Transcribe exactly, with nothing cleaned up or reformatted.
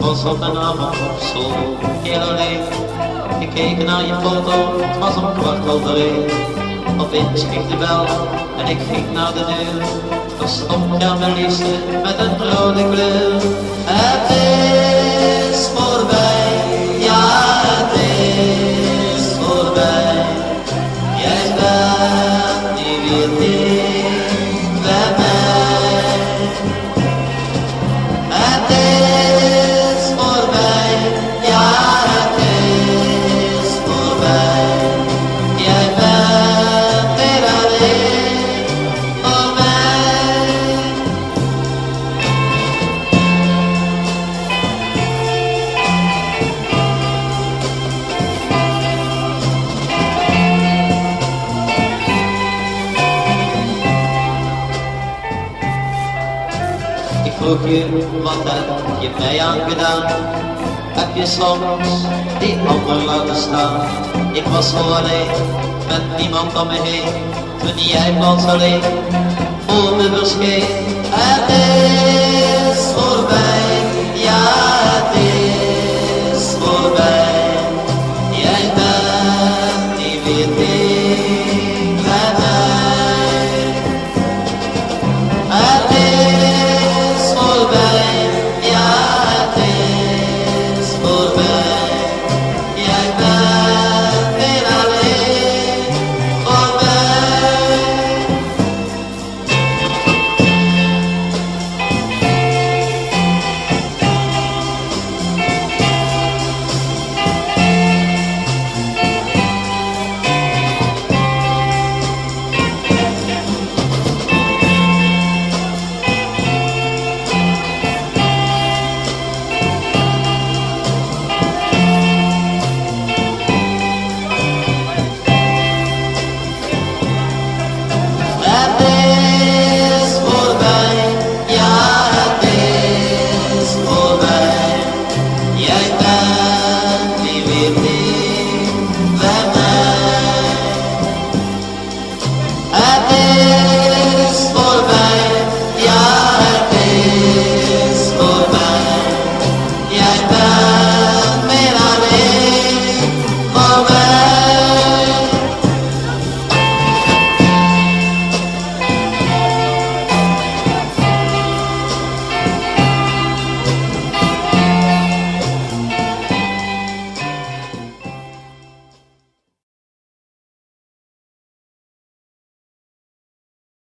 was op een avond op school, heel alleen. Ik keek naar je foto, het was om kwart over één. Opeens ging de bel en ik ging naar de deur. Er stond jou mijn liefste met een rode kleur. Het is voorbij, ja het is voorbij. Jij bent niet weer dicht bij mij. Het is voorbij, ja het is voorbij. Jij bent weer alleen voor mij. Ik vroeg je, wat heb je mij aangedaan? Heb je soms die ander laten staan? Ik was zo alleen, met niemand om me heen. Toen jij plots alleen voor me verscheen. Het is voorbij.